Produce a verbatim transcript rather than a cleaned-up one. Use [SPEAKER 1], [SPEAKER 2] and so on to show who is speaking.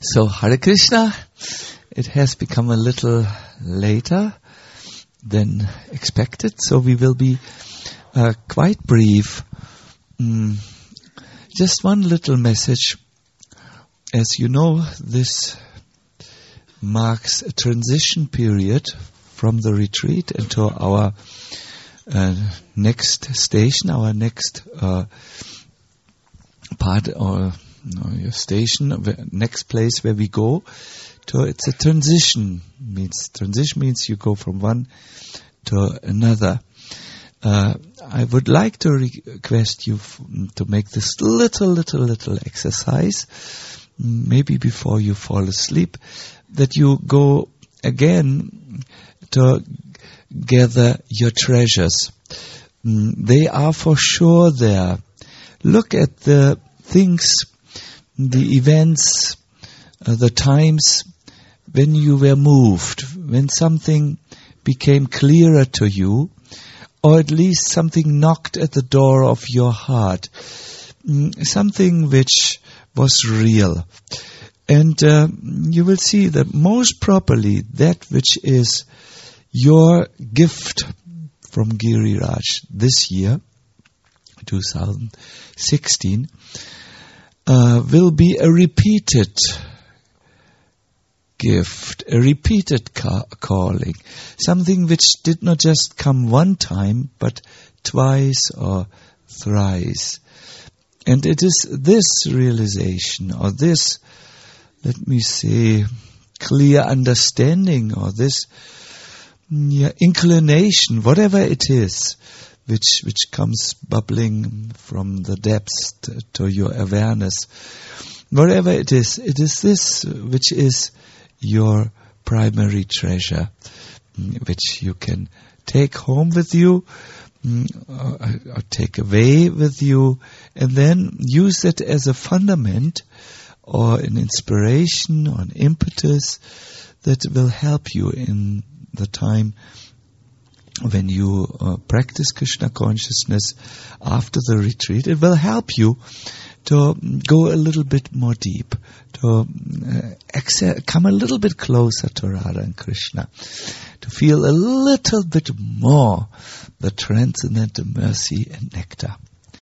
[SPEAKER 1] So, Hare Krishna, it has become a little later than expected, so we will be uh, quite brief. Mm, just one little message. As you know, this marks a transition period from the retreat into our uh, next station, our next uh, part or no, station, next place where we go. To, it's a transition. Means transition means you go from one to another. Uh, I would like to request you f- to make this little, little, little exercise, maybe before you fall asleep, that you go again to gather your treasures. Mm, they are for sure there. Look at the things, the events, uh, the times when you were moved, when something became clearer to you, or at least something knocked at the door of your heart, mm, something which was real. And uh, you will see that most properly that which is your gift from Giriraj this year, two thousand sixteen, uh, will be a repeated gift, a repeated ca- calling, something which did not just come one time, but twice or thrice. And it is this realization, or this, let me say, clear understanding, or this yeah, inclination, whatever it is, which which comes bubbling from the depths to, to your awareness, whatever it is, it is this which is your primary treasure, which you can take home with you, or, or take away with you, and then use it as a fundament or an inspiration or an impetus that will help you in the time when you uh, practice Krishna consciousness after the retreat. It will help you to go a little bit more deep, to uh, accept, come a little bit closer to Radha and Krishna, to feel a little bit more the transcendental mercy and nectar.